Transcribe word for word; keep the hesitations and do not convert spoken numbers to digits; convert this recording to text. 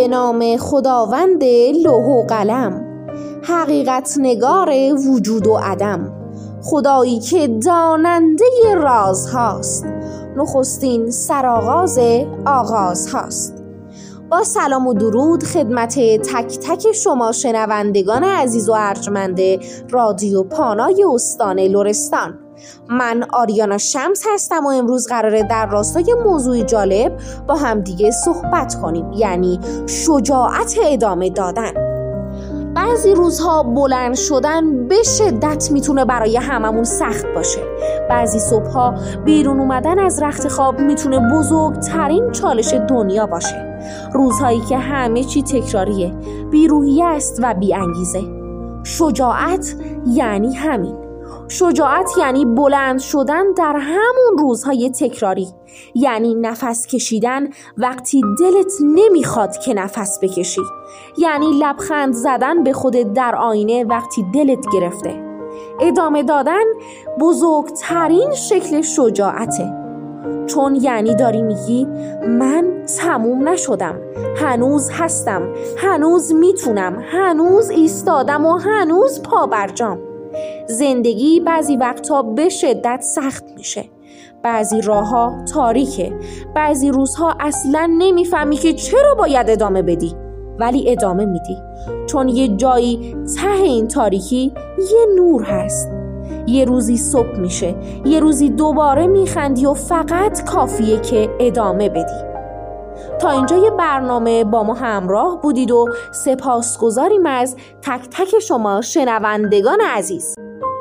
به نام خداوند لوح و قلم، حقیقت نگار وجود و عدم، خدایی که داننده راز هاست، نخستین سرآغاز آغاز هاست. با سلام و درود خدمت تک تک شما شنوندگان عزیز و ارجمند رادیو پانای استان لرستان. من آریانا شمس هستم و امروز قراره در راستای موضوع جالب با هم دیگه صحبت کنیم، یعنی شجاعت ادامه دادن. بعضی روزها بلند شدن به شدت میتونه برای هممون سخت باشه. بعضی صبحها بیرون اومدن از رخت خواب میتونه بزرگترین چالش دنیا باشه. روزهایی که همه چی تکراریه، بی‌روحیه است و بی‌انگیزه. شجاعت یعنی همین. شجاعت یعنی بلند شدن در همون روزهای تکراری، یعنی نفس کشیدن وقتی دلت نمیخواد که نفس بکشی، یعنی لبخند زدن به خودت در آینه وقتی دلت گرفته. ادامه دادن بزرگترین شکل شجاعته، چون یعنی داری میگی من تموم نشدم، هنوز هستم، هنوز میتونم، هنوز ایستادم و هنوز پا برجام. زندگی بعضی وقتا به شدت سخت میشه، بعضی راهها تاریکه، بعضی روزها اصلا نمیفهمی که چرا باید ادامه بدی، ولی ادامه میدی چون یه جایی ته این تاریکی یه نور هست. یه روزی صبح میشه، یه روزی دوباره میخندی و فقط کافیه که ادامه بدی. تا اینجای برنامه با ما همراه بودید و سپاسگزاریم از تک تک شما شنوندگان عزیز.